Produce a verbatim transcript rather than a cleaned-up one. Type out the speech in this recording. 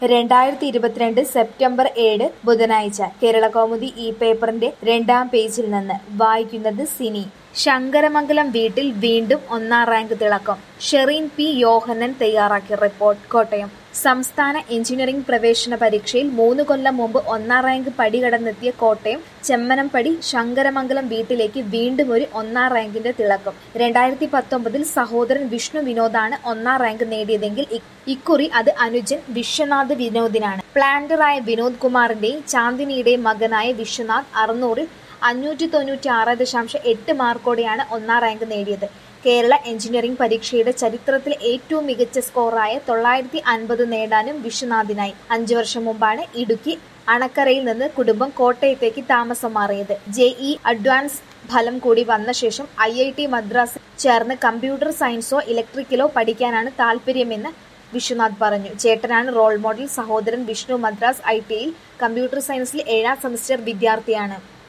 രണ്ടായിരത്തി ഇരുപത്തിരണ്ട് സെപ്റ്റംബർ ഏഴ് ബുധനാഴ്ച കേരളകൗമുദി ഈ പേപ്പറിന്റെ രണ്ടാം പേജിൽ നിന്ന് വായിക്കുന്നത് സിനി. ശങ്കരമംഗലം വീട്ടിൽ വീണ്ടും ഒന്നാം റാങ്ക് തിളക്കം. ഷെറീൻ പി യോഹന്നൻ തയ്യാറാക്കിയ റിപ്പോർട്ട്. കോട്ടയം സംസ്ഥാന എഞ്ചിനീയറിംഗ് പ്രവേശന പരീക്ഷയിൽ മൂന്ന് കൊല്ലം മുമ്പ് ഒന്നാം റാങ്ക് പടികടന്നെത്തിയ കോട്ടയം ചെമ്മനംപടി ശങ്കരമംഗലം വീട്ടിലേക്ക് വീണ്ടും ഒരു ഒന്നാം റാങ്കിന്റെ തിളക്കം. രണ്ടായിരത്തി പത്തൊമ്പതിൽ സഹോദരൻ വിഷ്ണു വിനോദാണ് ഒന്നാം റാങ്ക് നേടിയതെങ്കിൽ ഇക്കുറി അത് അനുജൻ വിശ്വനാഥ് വിനോദിനാണ്. പ്ലാന്ററായ വിനോദ് കുമാറിന്റെയും ചാന്ദിനിയുടെയും മകനായ വിശ്വനാഥ് അറുന്നൂറിൽ അഞ്ഞൂറ്റി തൊണ്ണൂറ്റി ആറ് ദശാംശം എട്ട് മാർക്കോടെയാണ് ഒന്നാം റാങ്ക് നേടിയത്. കേരള എഞ്ചിനീയറിംഗ് പരീക്ഷയുടെ ചരിത്രത്തിലെ ഏറ്റവും മികച്ച സ്കോറായ തൊള്ളായിരത്തി അൻപത് നേടാനും വിശ്വനാഥിനായി. അഞ്ചു വർഷം മുമ്പാണ് ഇടുക്കി അണക്കരയിൽ നിന്ന് കുടുംബം കോട്ടയത്തേക്ക് താമസം മാറിയത്. ജെഇ അഡ്വാൻസ് ഫലം കൂടി വന്ന ശേഷം ഐ ഐ ടി മദ്രാസിൽ ചേർന്ന് കമ്പ്യൂട്ടർ സയൻസോ ഇലക്ട്രിക്കലോ പഠിക്കാനാണ് താല്പര്യമെന്ന് വിശ്വനാഥ് പറഞ്ഞു. ചേട്ടനാണ് റോൾ മോഡൽ. സഹോദരൻ വിഷ്ണു മദ്രാസ് ഐ ടിയിൽ കമ്പ്യൂട്ടർ സയൻസിൽ ഏഴാം സെമസ്റ്റർ വിദ്യാർത്ഥിയാണ്.